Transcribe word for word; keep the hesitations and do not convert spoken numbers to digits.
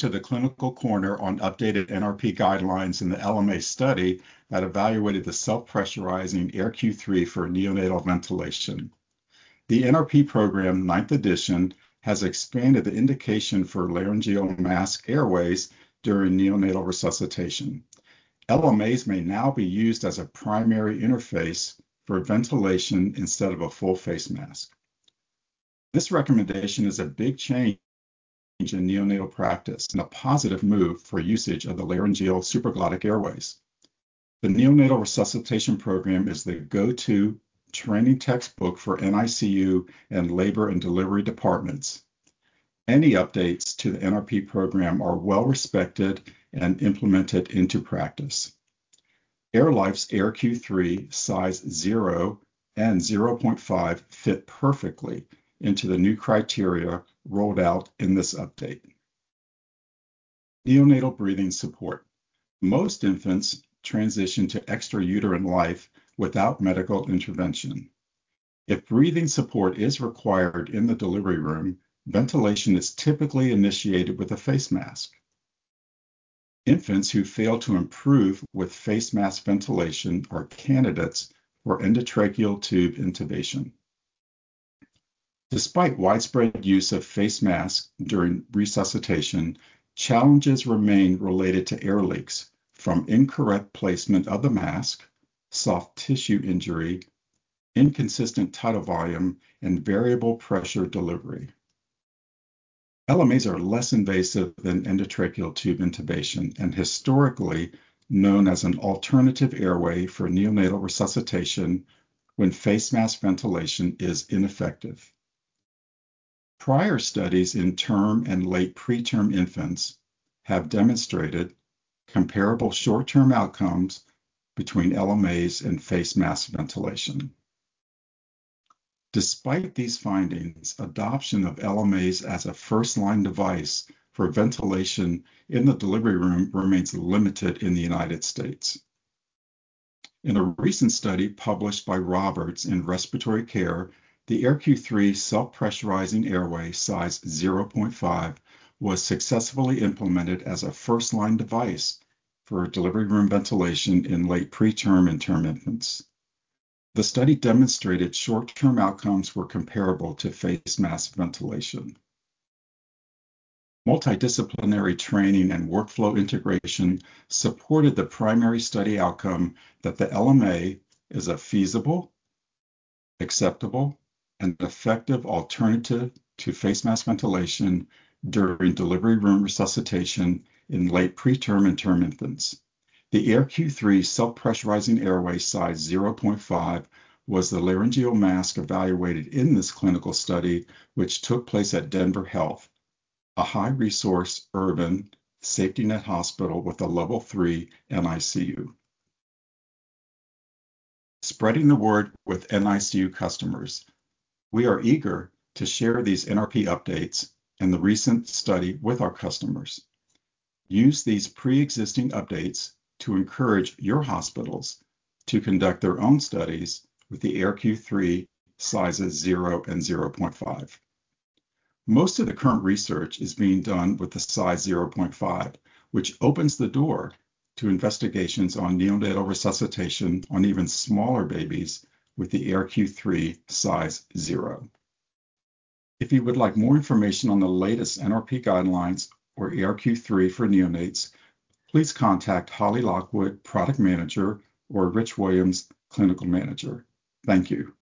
to the Clinical Corner on updated N R P guidelines in the L M A study that evaluated the self-pressurizing A R Q three for neonatal ventilation. The N R P program, ninth edition, has expanded the indication for laryngeal mask airways during neonatal resuscitation. L M As may now be used as a primary interface for ventilation instead of a full face mask. This recommendation is a big change in neonatal practice and a positive move for usage of the laryngeal supraglottic airways. The neonatal resuscitation program is the go-to training textbook for N I C U and labor and delivery departments. Any updates to the N R P program are well respected and implemented into practice. AirLife's A R Q three size zero and zero point five fit perfectly into the new criteria rolled out in this update. Neonatal breathing support. Most infants transition to extrauterine life without medical intervention. If breathing support is required in the delivery room, ventilation is typically initiated with a face mask. Infants who fail to improve with face mask ventilation are candidates for endotracheal tube intubation. Despite widespread use of face masks during resuscitation, challenges remain related to air leaks from incorrect placement of the mask, soft tissue injury, inconsistent tidal volume, and variable pressure delivery. L M As are less invasive than endotracheal tube intubation and historically known as an alternative airway for neonatal resuscitation when face mask ventilation is ineffective. Prior studies in term and late preterm infants have demonstrated comparable short-term outcomes between L M As and face mask ventilation. Despite these findings, adoption of L M As as a first-line device for ventilation in the delivery room remains limited in the United States. In a recent study published by Roberts in Respiratory Care, the A R Q three self-pressurizing airway size zero point five was successfully implemented as a first-line device for delivery room ventilation in late preterm and term infants. The study demonstrated short-term outcomes were comparable to face mask ventilation. Multidisciplinary training and workflow integration supported the primary study outcome that the L M A is a feasible, acceptable, and effective alternative to face mask ventilation during delivery room resuscitation in late preterm and term infants. The A R Q three self-pressurizing airway size zero point five was the laryngeal mask evaluated in this clinical study, which took place at Denver Health, a high-resource urban safety net hospital with a level three N I C U. Spreading the word with N I C U customers. We are eager to share these N R P updates and the recent study with our customers. Use these pre-existing updates to encourage your hospitals to conduct their own studies with the A R Q three sizes zero and zero point five. Most of the current research is being done with the size zero point five, which opens the door to investigations on neonatal resuscitation on even smaller babies with the A R Q three size zero. If you would like more information on the latest N R P guidelines or A R Q three for neonates, please contact Holly Lockwood, Product Manager, or Rich Williams, Clinical Manager. Thank you.